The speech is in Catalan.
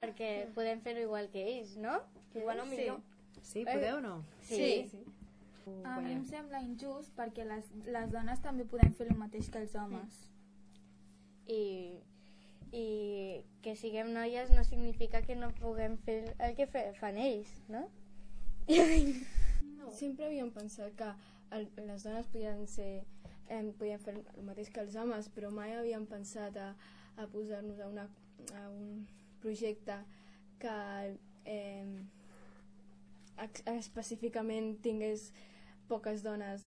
perquè podem fer-ho igual que ells, no? Igual o millor. Sí, podeu o no? Sí. A mi em sembla injust perquè les dones també podem fer el mateix que els homes. I que siguem noies no significa que no puguem fer el que fan ells, no? Sempre havíem pensat que les dones podien fer el mateix que els homes, però mai havíem pensat a posar-nos a un projecte que específicament tingués poques dones.